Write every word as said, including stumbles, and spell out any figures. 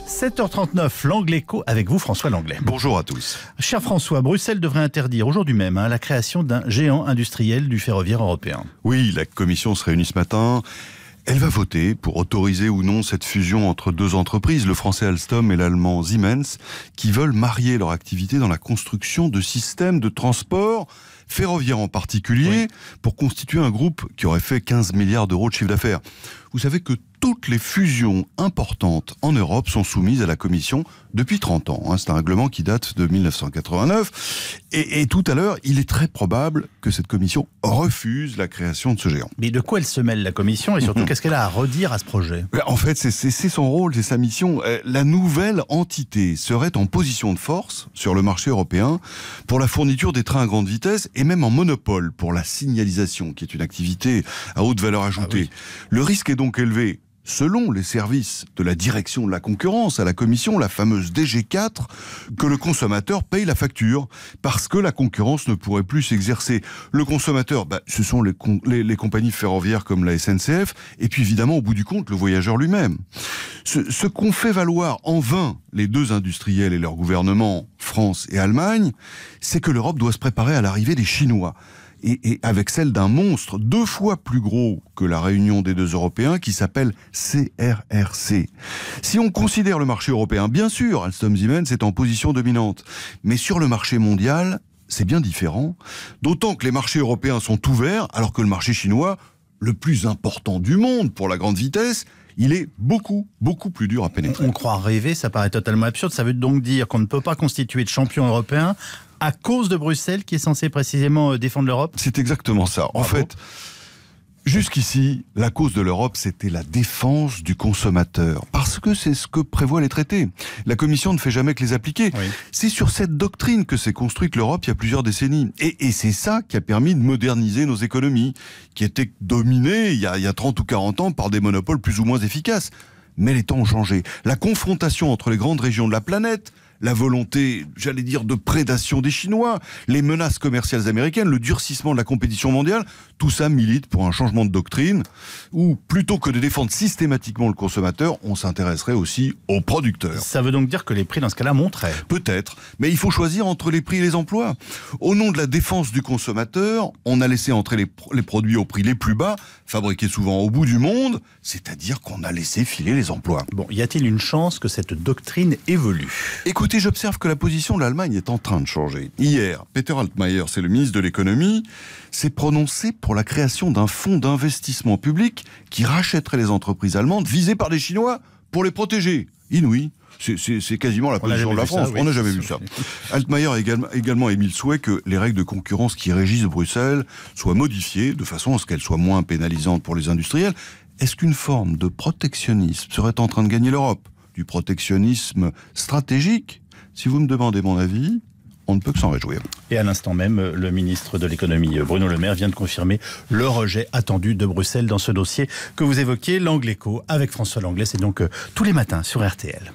sept heures trente-neuf, l'Angle Écho avec vous, François Langlais. Bonjour à tous. Cher François, Bruxelles devrait interdire aujourd'hui même hein, la création d'un géant industriel du ferroviaire européen. Oui, la commission se réunit ce matin. Elle va voter pour autoriser ou non cette fusion entre deux entreprises, le français Alstom et l'allemand Siemens, qui veulent marier leur activité dans la construction de systèmes de transport ferroviaire en particulier, oui. pour constituer un groupe qui aurait fait quinze milliards d'euros de chiffre d'affaires. Vous savez que toutes les fusions importantes en Europe sont soumises à la Commission depuis trente ans. Hein. C'est un règlement qui date de mille neuf cent quatre-vingt-neuf. Et, et tout à l'heure, il est très probable que cette Commission refuse la création de ce géant. Mais de quoi elle se mêle, la Commission, et surtout, qu'est-ce qu'elle a à redire à ce projet ? En fait, c'est, c'est, c'est son rôle, c'est sa mission. La nouvelle entité serait en position de force sur le marché européen pour la fourniture des trains à grande vitesse et même en monopole pour la signalisation, qui est une activité à haute valeur ajoutée. Ah oui. Le risque est donc élevé. Selon les services de la direction de la concurrence à la Commission, la fameuse D G quatre, que le consommateur paye la facture parce que la concurrence ne pourrait plus s'exercer. Le consommateur, bah, ce sont les, com- les, les compagnies ferroviaires comme la S N C F et puis évidemment au bout du compte le voyageur lui-même. Ce, ce qu'ont fait valoir en vain les deux industriels et leurs gouvernements, France et Allemagne, c'est que l'Europe doit se préparer à l'arrivée des Chinois. Et, et avec celle d'un monstre deux fois plus gros que la réunion des deux Européens qui s'appelle C R R C. Si on considère le marché européen, bien sûr, Alstom Siemens est en position dominante. Mais sur le marché mondial, c'est bien différent. D'autant que les marchés européens sont ouverts, alors que le marché chinois, le plus important du monde pour la grande vitesse, il est beaucoup, beaucoup plus dur à pénétrer. On croit rêver, ça paraît totalement absurde. Ça veut donc dire qu'on ne peut pas constituer de champion européen à cause de Bruxelles, qui est censé précisément défendre l'Europe ? C'est exactement ça. En Bravo. fait, jusqu'ici, la cause de l'Europe, c'était la défense du consommateur. Parce que c'est ce que prévoient les traités. La Commission ne fait jamais que les appliquer. Oui. C'est sur cette doctrine que s'est construite l'Europe il y a plusieurs décennies. Et, et c'est ça qui a permis de moderniser nos économies, qui étaient dominées il y, a, il y a trente ou quarante ans par des monopoles plus ou moins efficaces. Mais les temps ont changé. La confrontation entre les grandes régions de la planète, la volonté, j'allais dire, de prédation des Chinois, les menaces commerciales américaines, le durcissement de la compétition mondiale, tout ça milite pour un changement de doctrine où, plutôt que de défendre systématiquement le consommateur, on s'intéresserait aussi aux producteurs. Ça veut donc dire que les prix, dans ce cas-là, monteraient ? Peut-être, mais il faut choisir entre les prix et les emplois. Au nom de la défense du consommateur, on a laissé entrer les, les produits au prix les plus bas, fabriqués souvent au bout du monde, c'est-à-dire qu'on a laissé filer les emplois. Bon, y a-t-il une chance que cette doctrine évolue ? Écoutez, j'observe que la position de l'Allemagne est en train de changer. Hier, Peter Altmaier, c'est le ministre de l'économie, s'est prononcé pour la création d'un fonds d'investissement public qui rachèterait les entreprises allemandes visées par les Chinois pour les protéger. Inouï. C'est, c'est, c'est quasiment la position de la France. Ça, oui. On n'a jamais vu ça. Altmaier a également, également émis le souhait que les règles de concurrence qui régissent Bruxelles soient modifiées de façon à ce qu'elles soient moins pénalisantes pour les industriels. Est-ce qu'une forme de protectionnisme serait en train de gagner l'Europe ? Du protectionnisme stratégique ? Si vous me demandez mon avis, on ne peut que s'en réjouir. Et à l'instant même, le ministre de l'économie, Bruno Le Maire, vient de confirmer le rejet attendu de Bruxelles dans ce dossier que vous évoquiez, l'Angle Écho, avec François Langlais. C'est donc euh, tous les matins sur R T L.